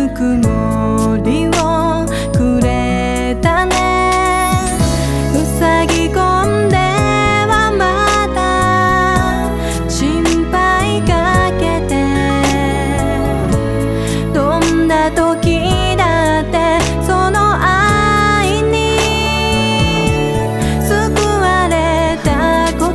曇りをくれたね。塞ぎ込んではまた心配かけて、どんな時だってその愛に救われたこと、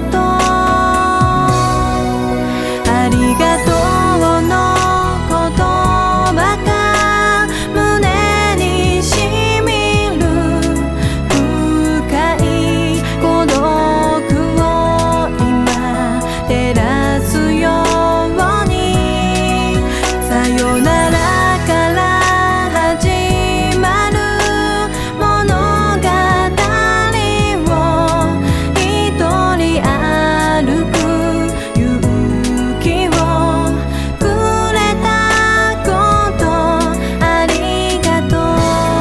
ありがとうの言葉が胸にしみる。深い孤独を今照らすように、さよならから始まる物語を一人歩く勇気をくれたことありがとう。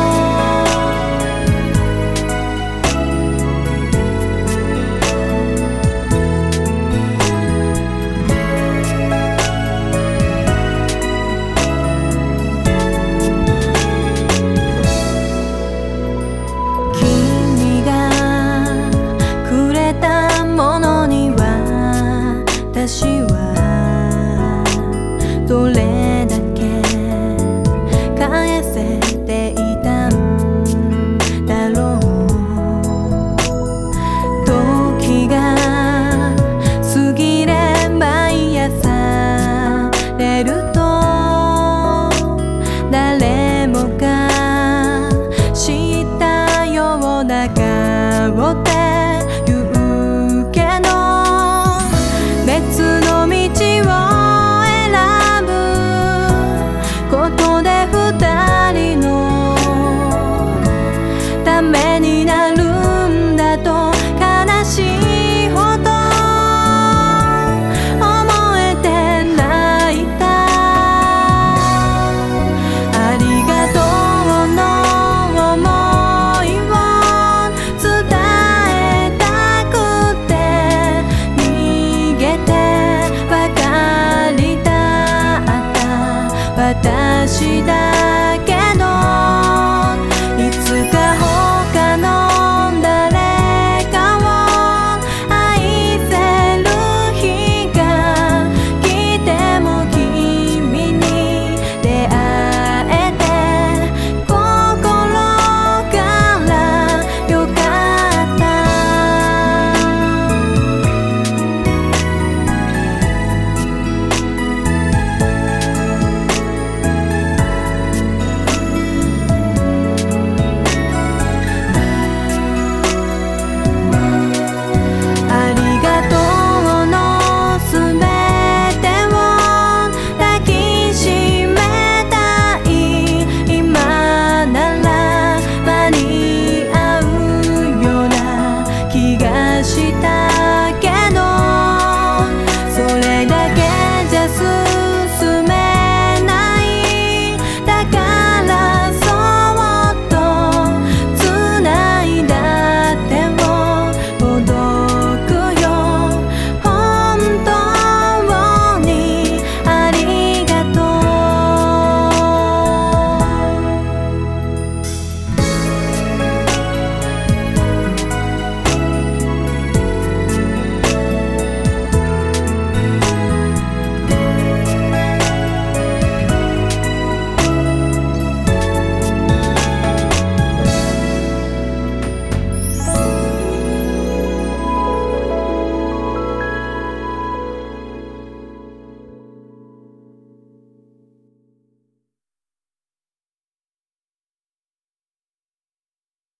君がくれたものには私はどれだけ返せていたんだろう。時が過ぎれ毎朝出ると、誰もが知ったような顔で言うけど、別の道を選ぶことで二人のためになるんだと悲しいほど思えて泣いた。ありがとうの想いを伝えたくて、逃げてばかりだった私だけど、いつか他の誰かを愛せる日が来ても、君に出会えて心からよかった。ありがとうのすべてを抱きしめたい。今なら間に合うような気がしたけど、それだけじゃ